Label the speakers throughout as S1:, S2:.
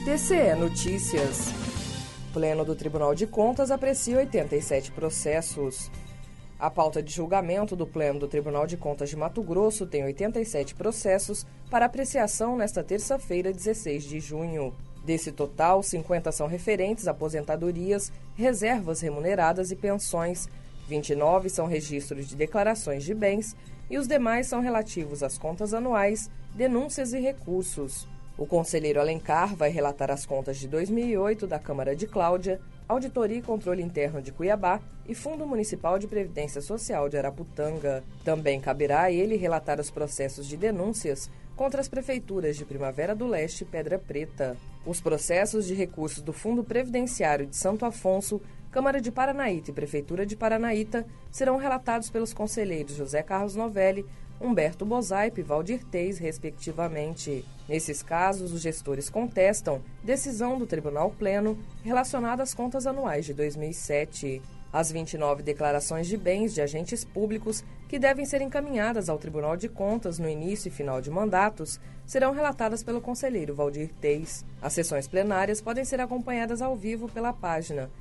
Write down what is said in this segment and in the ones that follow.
S1: TCE Notícias. Pleno do Tribunal de Contas aprecia 87 processos. A pauta de julgamento do Pleno do Tribunal de Contas de Mato Grosso tem 87 processos para apreciação nesta terça-feira, 16 de junho. Desse total, 50 são referentes a aposentadorias, reservas remuneradas e pensões, 29 são registros de declarações de bens e os demais são relativos às contas anuais, denúncias e recursos. O conselheiro Alencar vai relatar as contas de 2008 da Câmara de Cláudia, Auditoria e Controle Interno de Cuiabá e Fundo Municipal de Previdência Social de Araputanga. Também caberá a ele relatar os processos de denúncias contra as prefeituras de Primavera do Leste e Pedra Preta. Os processos de recursos do Fundo Previdenciário de Santo Afonso, Câmara de Paranaíta e Prefeitura de Paranaíta serão relatados pelos conselheiros José Carlos Novelli, Humberto Bozaipe e Valdir Teis, respectivamente. Nesses casos, os gestores contestam decisão do Tribunal Pleno relacionada às contas anuais de 2007. As 29 declarações de bens de agentes públicos que devem ser encaminhadas ao Tribunal de Contas no início e final de mandatos serão relatadas pelo conselheiro Valdir Teis. As sessões plenárias podem ser acompanhadas ao vivo pela página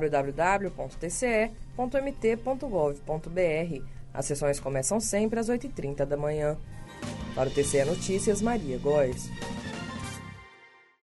S1: www.tce.mt.gov.br. As sessões começam sempre às 8h30 da manhã. Para o TCE Notícias, Maria Góes.